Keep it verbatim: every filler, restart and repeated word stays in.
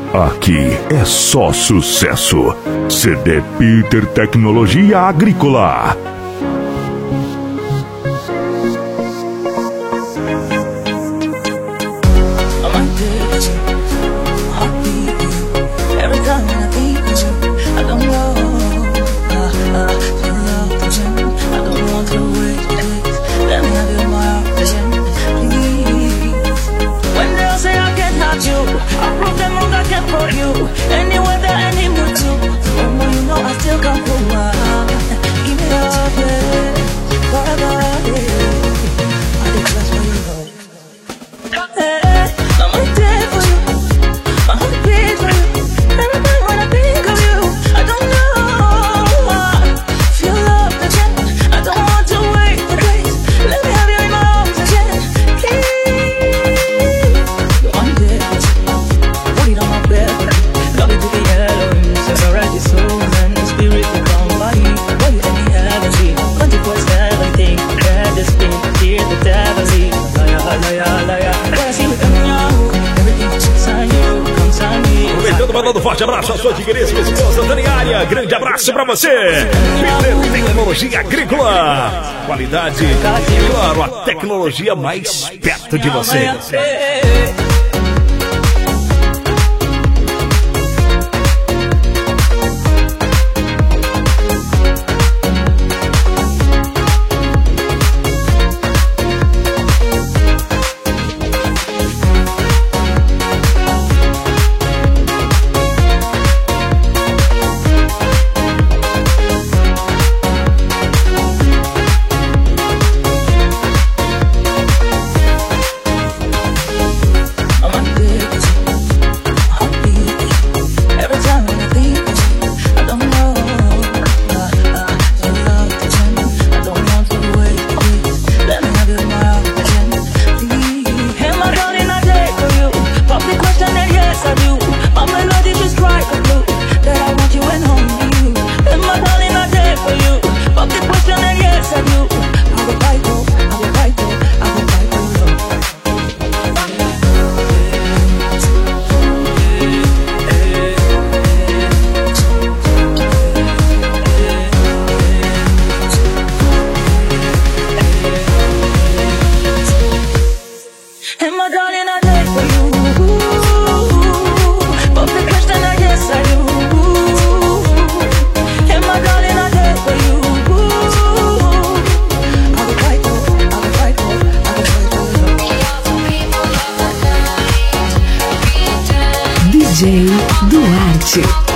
Aqui é só sucesso. C D Peter Tecnologia Agrícola. Mandando forte abraço à sua digníssima esposa Daniária. Grande abraço pra você. Peter Tecnologia Agrícola. Qualidade e, claro, a tecnologia mais perto de você. D J Duarte.